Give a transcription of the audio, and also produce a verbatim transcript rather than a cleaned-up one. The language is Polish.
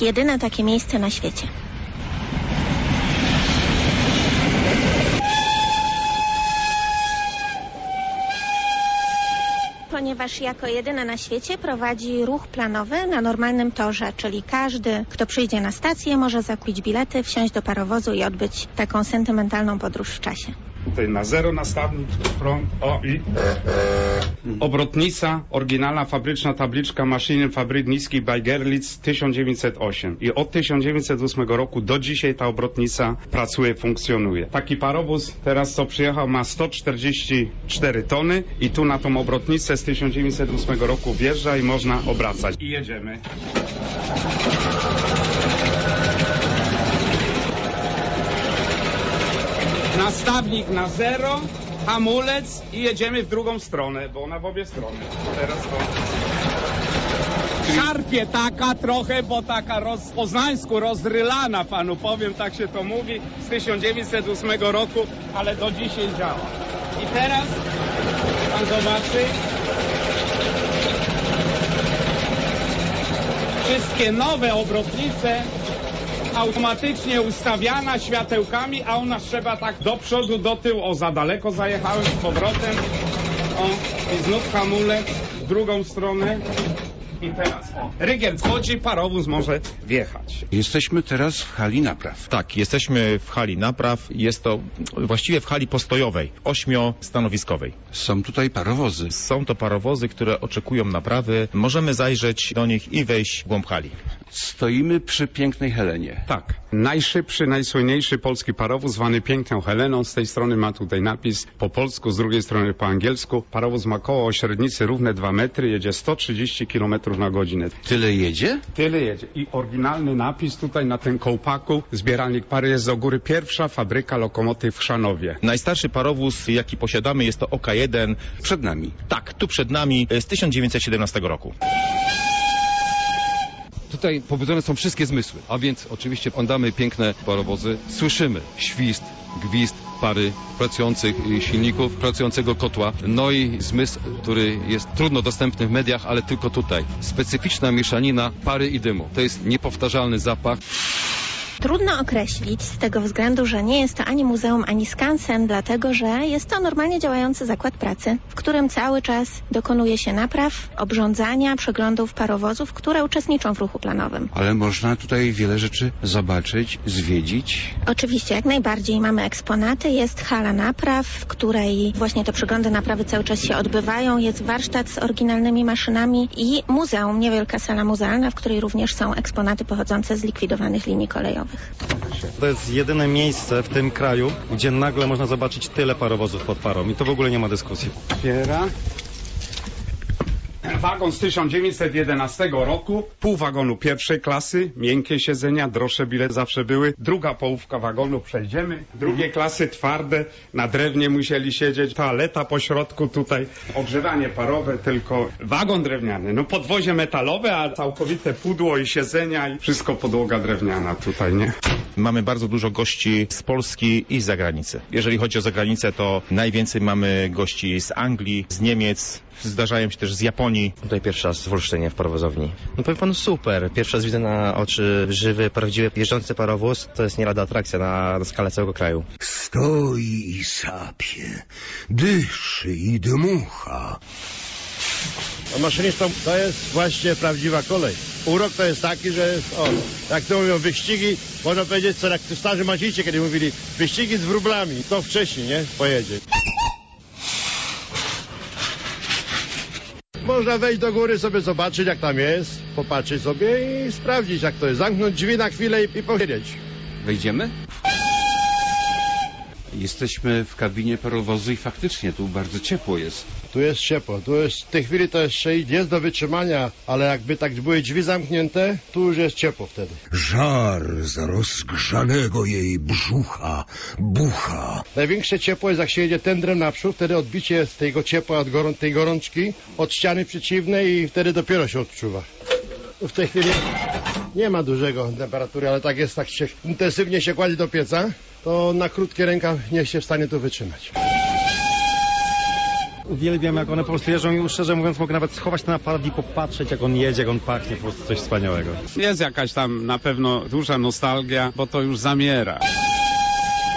Jedyne takie miejsce na świecie. Ponieważ jako jedyne na świecie prowadzi ruch planowy na normalnym torze, czyli każdy, kto przyjdzie na stację, może zakupić bilety, wsiąść do parowozu i odbyć taką sentymentalną podróż w czasie. Tutaj na zero nastawnik, prąd, o i obrotnica, oryginalna fabryczna tabliczka maszyny fabryk niskich by Gerlitz tysiąc dziewięćset osiem. I od tysiąc dziewięćset ósmego roku do dzisiaj ta obrotnica pracuje, funkcjonuje. Taki parowóz teraz co przyjechał ma sto czterdzieści cztery tony i tu na tą obrotnicę z tysiąc dziewięćset ósmego roku wjeżdża i można obracać. I jedziemy. Nastawnik na zero, hamulec i jedziemy w drugą stronę, bo ona w obie strony. Teraz to... Szarpie taka trochę, bo taka roz, po poznańsku rozrylana, panu powiem, tak się to mówi, z tysiąc dziewięćset ósmego roku, ale do dzisiaj działa. I teraz pan zobaczy, wszystkie nowe obrotnice automatycznie ustawiana światełkami, a u nas trzeba tak do przodu, do tyłu. O, za daleko zajechałem z powrotem. O, i znów hamulec w drugą stronę. I teraz o, rygiel wchodzi, parowóz może wjechać. Jesteśmy teraz w hali napraw. Tak, jesteśmy w hali napraw. Jest to właściwie w hali postojowej, ośmiostanowiskowej. Są tutaj parowozy. Są to parowozy, które oczekują naprawy. Możemy zajrzeć do nich i wejść w głąb hali. Stoimy przy pięknej Helenie. Tak. Najszybszy, najsłynniejszy polski parowóz zwany Piękną Heleną. Z tej strony ma tutaj napis po polsku, z drugiej strony po angielsku. Parowóz ma koło o średnicy równe dwa metry, jedzie sto trzydzieści kilometrów na godzinę. Tyle jedzie? Tyle jedzie. I oryginalny napis tutaj na tym kołpaku. Zbieralnik pary jest do góry. Pierwsza fabryka lokomotyw w Chrzanowie. Najstarszy parowóz, jaki posiadamy, jest to O K jeden. Przed nami. Tak, tu przed nami, z tysiąc dziewięćset siedemnastego roku. Tutaj pobudzone są wszystkie zmysły, a więc oczywiście oglądamy piękne parowozy, słyszymy świst, gwizd pary pracujących silników, pracującego kotła, no i zmysł, który jest trudno dostępny w mediach, ale tylko tutaj. Specyficzna mieszanina pary i dymu. To jest niepowtarzalny zapach. Trudno określić z tego względu, że nie jest to ani muzeum, ani skansen, dlatego że jest to normalnie działający zakład pracy, w którym cały czas dokonuje się napraw, obrządzania, przeglądów parowozów, które uczestniczą w ruchu planowym. Ale można tutaj wiele rzeczy zobaczyć, zwiedzić. Oczywiście, jak najbardziej. Mamy eksponaty, jest hala napraw, w której właśnie te przeglądy naprawy cały czas się odbywają, jest warsztat z oryginalnymi maszynami i muzeum, niewielka sala muzealna, w której również są eksponaty pochodzące z likwidowanych linii kolejowych. To jest jedyne miejsce w tym kraju, gdzie nagle można zobaczyć tyle parowozów pod parą i to w ogóle nie ma dyskusji. Otwiera. Wagon z tysiąc dziewięćset jedenastego roku, pół wagonu pierwszej klasy, miękkie siedzenia, droższe bilety zawsze były. Druga połówka wagonu przejdziemy. Drugie klasy twarde, na drewnie musieli siedzieć. Toaleta po środku tutaj, ogrzewanie parowe, tylko wagon drewniany. No podwozie metalowe, a całkowite pudło i siedzenia i wszystko podłoga drewniana tutaj, nie? Mamy bardzo dużo gości z Polski i z zagranicy. Jeżeli chodzi o zagranicę, to najwięcej mamy gości z Anglii, z Niemiec, zdarzają się też z Japonii. Tutaj pierwszy raz w Olsztynie, w parowozowni. No powiem panu, super. Pierwszy raz widzę na oczy żywy, prawdziwy, jeżdżący parowóz. To jest nie lada atrakcja na, na skalę całego kraju. Stoi i sapie, dyszy i dmucha. A maszynista to jest właśnie prawdziwa kolej. Urok to jest taki, że o, jak to mówią, wyścigi, można powiedzieć, co jak starzy macicie, kiedy mówili, wyścigi z wróblami, to wcześniej, nie? Pojedzie. Można wejść do góry, sobie zobaczyć, jak tam jest, popatrzeć sobie i sprawdzić, jak to jest. Zamknąć drzwi na chwilę i, i posiedzieć. Wejdziemy? Jesteśmy w kabinie parowozu i faktycznie tu bardzo ciepło jest. Tu jest ciepło, tu jest, w tej chwili to jeszcze jest do wytrzymania, ale jakby tak były drzwi zamknięte, tu już jest ciepło wtedy. Żar z rozgrzanego jej brzucha bucha. Największe ciepło jest, jak się jedzie tędrem naprzód, wtedy odbicie z tego ciepła, od gorą, tej gorączki, od ściany przeciwnej i wtedy dopiero się odczuwa. W tej chwili nie ma dużego temperatury, ale tak jest, tak się intensywnie się kładzie do pieca, to na krótkie rękaw nie się w stanie tu wytrzymać. Uwielbiam, jak one po prostu jeżdżą i już szczerze mówiąc mogę nawet schować ten aparat i popatrzeć, jak on jedzie, jak on pachnie, po prostu coś wspaniałego. Jest jakaś tam na pewno duża nostalgia, bo to już zamiera.